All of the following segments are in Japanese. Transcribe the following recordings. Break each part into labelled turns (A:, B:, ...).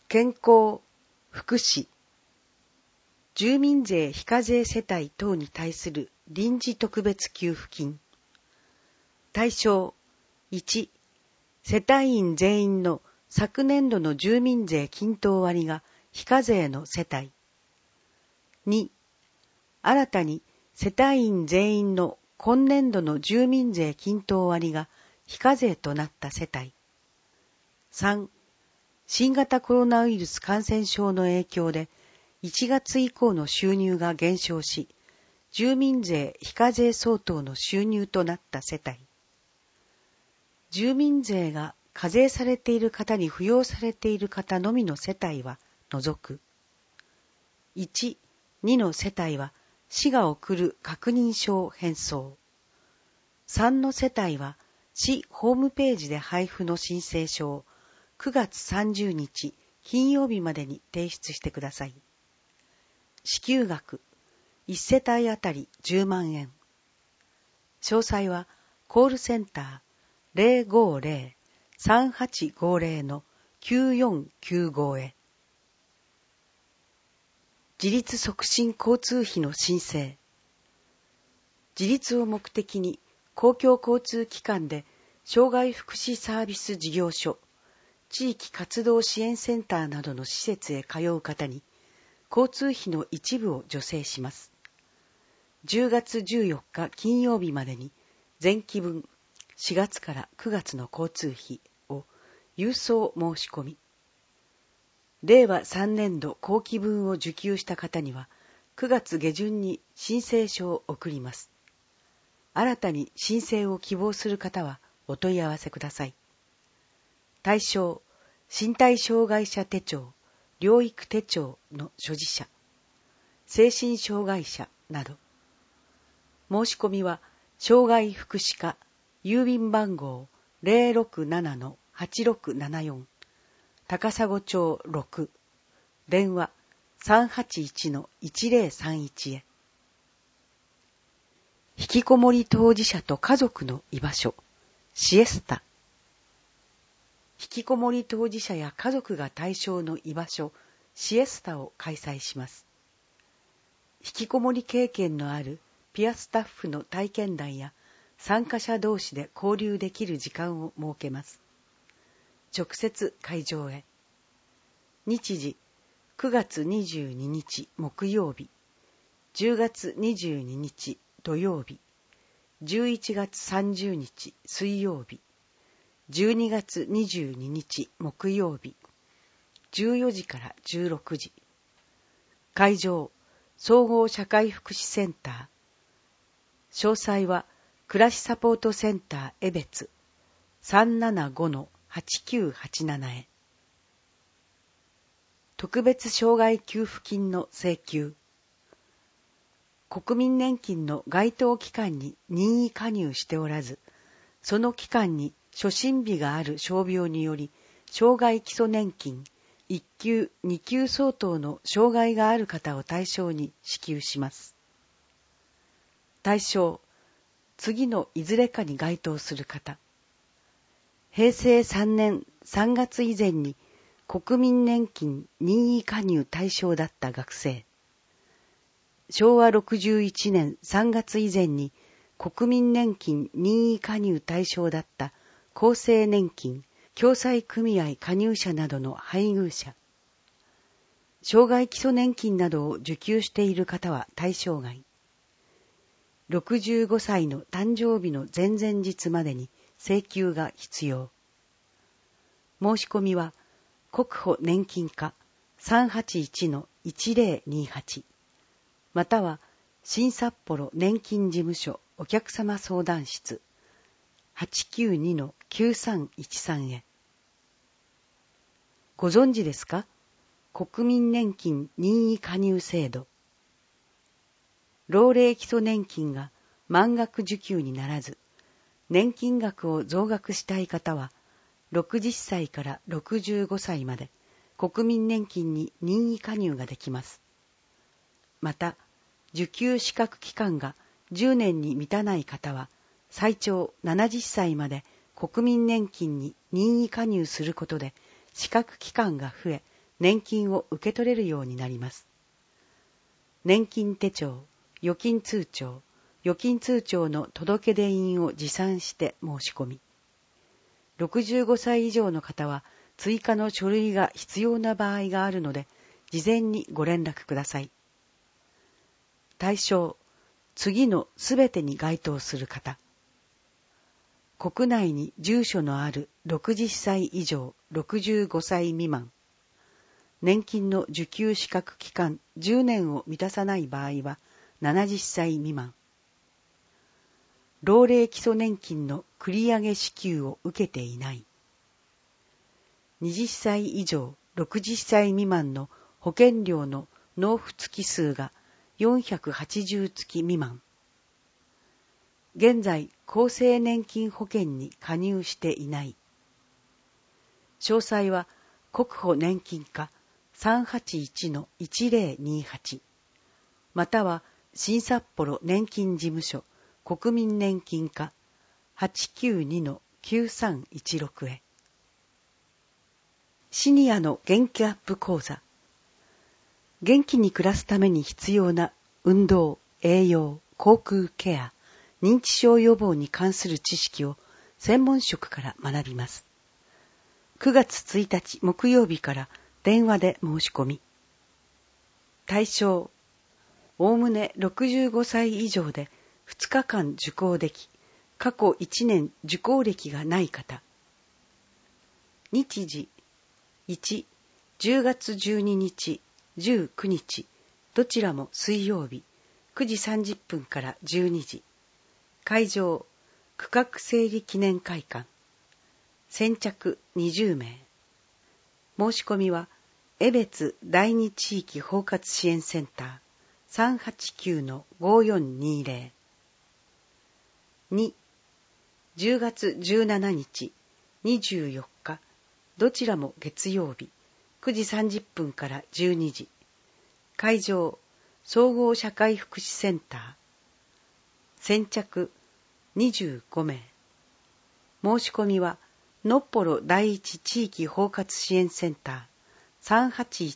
A: 健康、福祉、住民税非課税世帯等に対する臨時特別給付金。対象1、世帯員全員の昨年度の住民税均等割が非課税の世帯。2、新たに世帯員全員の今年度の住民税均等割が非課税となった世帯。3、新型コロナウイルス感染症の影響で1月以降の収入が減少し、住民税非課税相当の収入となった世帯。住民税が課税されている方に扶養されている方のみの世帯は除く。1、2の世帯は市が送る確認書を返送。3の世帯は市ホームページで配布の申請書を9月30日金曜日までに提出してください。支給額1世帯あたり10万円。詳細はコールセンター 050-3850-9495 へ。自立促進交通費の申請。自立を目的に公共交通機関で障害福祉サービス事業所、地域活動支援センターなどの施設へ通う方に交通費の一部を助成します。10月14日金曜日までに前期分4月から9月の交通費を郵送申し込み。令和3年度後期分を受給した方には9月下旬に申請書を送ります。新たに申請を希望する方はお問い合わせください。対象、身体障害者手帳、療育手帳の所持者、精神障害者など。申し込みは、障害福祉課、郵便番号 067-8674、高砂町6、電話 381-1031 へ。引きこもり当事者と家族の居場所、シエスタ。引きこもり当事者や家族が対象の居場所、シエスタを開催します。引きこもり経験のあるピアスタッフの体験談や参加者同士で交流できる時間を設けます。直接会場へ。日時、9月22日木曜日、10月22日土曜日、11月30日水曜日、12月22日木曜日、14時から16時。会場、総合社会福祉センター。詳細は、暮らしサポートセンター江別 375-8987 へ。特別障害給付金の請求。国民年金の該当期間に任意加入しておらず、その期間に初診日がある傷病により、障害基礎年金1級、2級相当の障害がある方を対象に支給します。対象、次のいずれかに該当する方。平成3年3月以前に国民年金任意加入対象だった学生。昭和61年3月以前に国民年金任意加入対象だった厚生年金、共済組合加入者などの配偶者。障害基礎年金などを受給している方は対象外。65歳の誕生日の前々日までに請求が必要。申し込みは、国保年金課 381-1028 または新札幌年金事務所お客様相談室 892-9313 へ。ご存知ですか？国民年金任意加入制度。老齢基礎年金が満額受給にならず、年金額を増額したい方は、60歳から65歳まで国民年金に任意加入ができます。また、受給資格期間が10年に満たない方は、最長70歳まで国民年金に任意加入することで、資格期間が増え、 年金を受け取れるようになります。年金手帳、預金通帳、預金通帳の届出印を持参して申し込み。65歳以上の方は追加の書類が必要な場合があるので、事前にご連絡ください。対象、次のすべてに該当する方。国内に住所のある60歳以上65歳未満。年金の受給資格期間10年を満たさない場合は70歳未満。老齢基礎年金の繰り上げ支給を受けていない。20歳以上60歳未満の保険料の納付月数が480月未満。現在、厚生年金保険に加入していない。詳細は国保年金課 381-1028 または新札幌年金事務所国民年金課 892-9316 へ。シニアの元気アップ講座。元気に暮らすために必要な運動、栄養、口腔ケア、認知症予防に関する知識を専門職から学びます。9月1日木曜日から電話で申し込み。対象、おおむね65歳以上で2日間受講でき、過去1年受講歴がない方。日時、1、10月12日、19日、どちらも水曜日、9時30分から12時。会場、区画整理記念会館。先着20名。申し込みは、江別第二地域包括支援センター 389-5420。2、10月17日、24日、どちらも月曜日、9時30分から12時。会場、総合社会福祉センター。先着25名。申し込みは、のっぽろ第一地域包括支援センター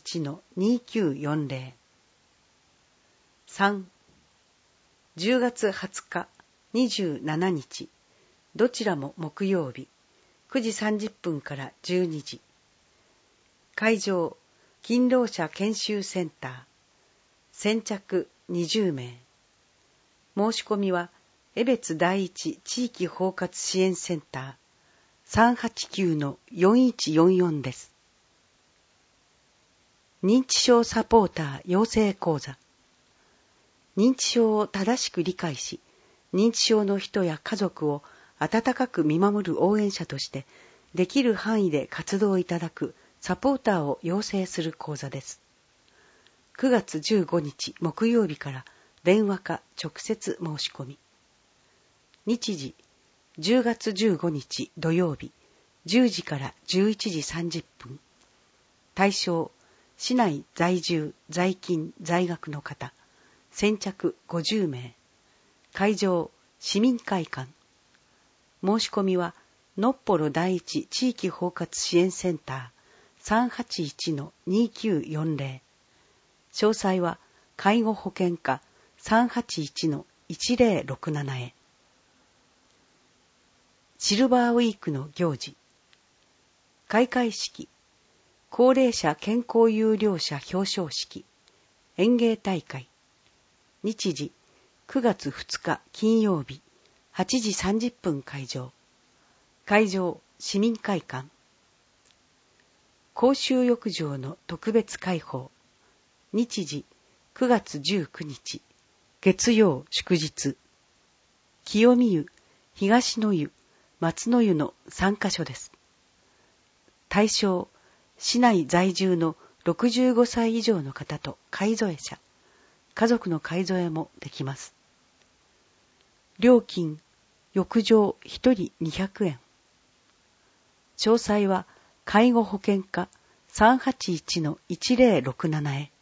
A: 381-2940。3、10月20日、27日、どちらも木曜日、9時30分から12時。会場、勤労者研修センター。先着20名。申し込みは、江別第一地域包括支援センター 389-4144 です。認知症サポーター養成講座。認知症を正しく理解し、認知症の人や家族を温かく見守る応援者として、できる範囲で活動いただくサポーターを養成する講座です。9月15日木曜日から電話か直接申し込み。日時、10月15日土曜日、10時から11時30分。対象、市内在住、在勤、在学の方。先着50名。会場、市民会館。申し込みは、のっぽろ第一地域包括支援センター 381-2940。詳細は、介護保険課 381-1067 へ。シルバーウィークの行事。開会式、高齢者健康優良者表彰式、演芸大会。日時、9月2日金曜日、8時30分会場。会場、市民会館。公衆浴場の特別開放。日時、9月19日、月曜祝日。清見湯、東の湯、松の湯の3カ所です。対象、市内在住の65歳以上の方と介添え者、家族の介添えもできます。料金、浴場1人200円。詳細は、介護保険課 381-1067 へ。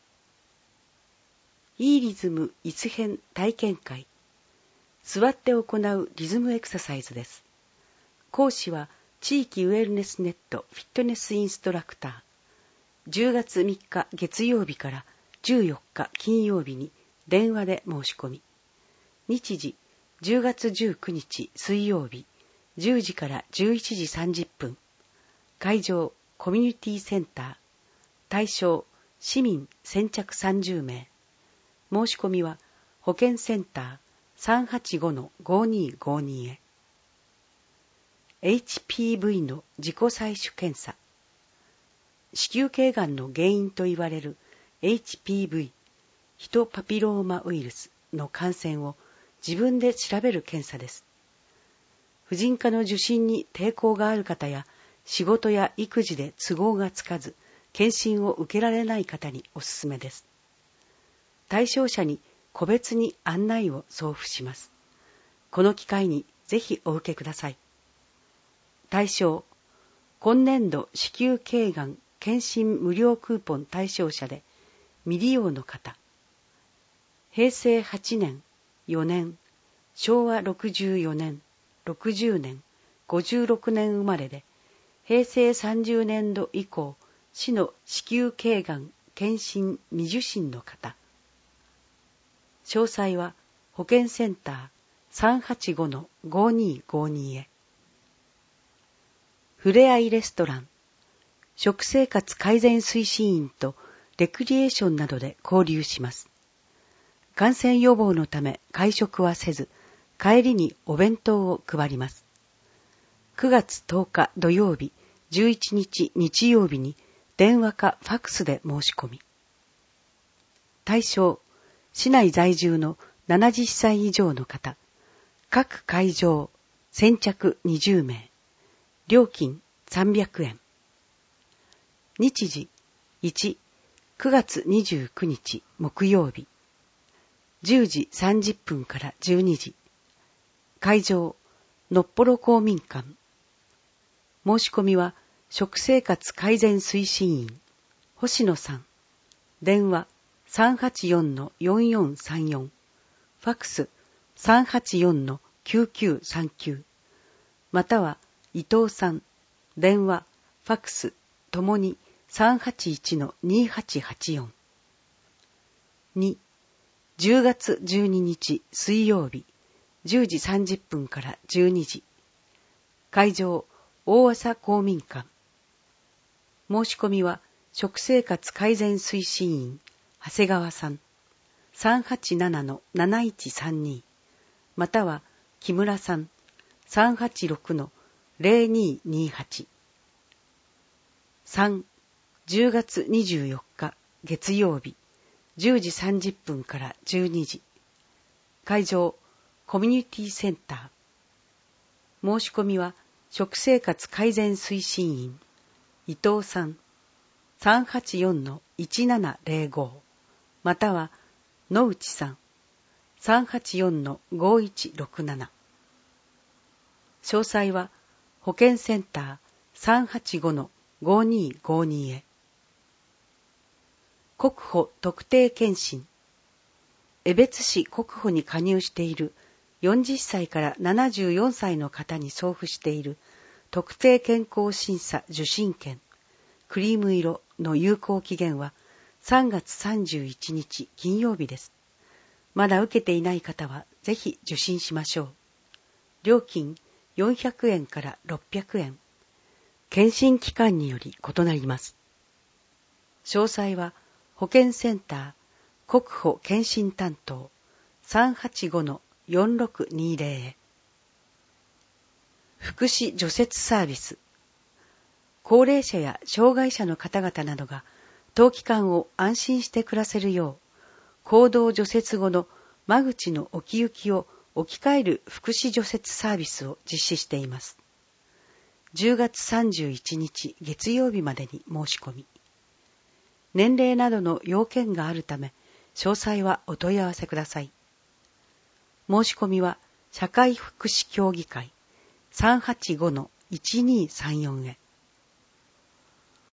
A: いいリズム椅子編体験会。座って行うリズムエクササイズです。講師は地域ウェルネスネットフィットネスインストラクター 10月3日月曜日から14日金曜日に電話で申し込み、日時10月19日水曜日10時から11時30分、会場コミュニティセンター、対象市民先着30名、申し込みは保健センター 385-5252 へ。HPV の自己採取検査。子宮頸がんの原因といわれる HPV、ヒトパピローマウイルスの感染を自分で調べる検査です。婦人科の受診に抵抗がある方や、仕事や育児で都合がつかず、検診を受けられない方におすすめです。対象者に個別に案内を送付します。この機会にぜひお受けください。対象、今年度子宮頸がん検診無料クーポン対象者で未利用の方、平成8年、4年、昭和64年、60年、56年生まれで、平成30年度以降、市の子宮頸がん検診未受診の方。詳細は保健センター 385-5252 へ。ふれあいレストラン、食生活改善推進員とレクリエーションなどで交流します。感染予防のため会食はせず、帰りにお弁当を配ります。9月10日土曜日、11日日曜日に電話かファックスで申し込み。対象、市内在住の70歳以上の方、各会場、先着20名、料金300円。日時、1、9月29日木曜日、10時30分から12時、会場、のっぽろ公民館。申し込みは、食生活改善推進員、星野さん。電話、384-4434。ファックス、384-9939。または、伊藤さん。電話、ファックス、ともに、381-2884。2、10月12日水曜日、10時30分から12時。会場、大麻公民館。申し込みは、食生活改善推進員、長谷川さん。387-7132。または、木村さん。386-0228。3、10月24日月曜日、10時30分から12時。会場、コミュニティセンター。申し込みは、食生活改善推進員、伊藤さん。384-1705。または、野内さん。384-5167。詳細は、保健センター 385-5252 へ。国保特定健診。江別市国保に加入している40歳から74歳の方に送付している特定健康審査受診券、クリーム色の有効期限は3月31日金曜日です。まだ受けていない方はぜひ受診しましょう。料金400円から600円。検診機関により異なります。詳細は保健センター国保健診担当 385-4620 へ。福祉除雪サービス。高齢者や障害者の方々などが冬期間を安心して暮らせるよう、公道除雪後の間口の置き行きを置き換える福祉除雪サービスを実施しています。10月31日月曜日までに申し込み。年齢などの要件があるため、詳細はお問い合わせください。申し込みは社会福祉協議会 385-1234 へ。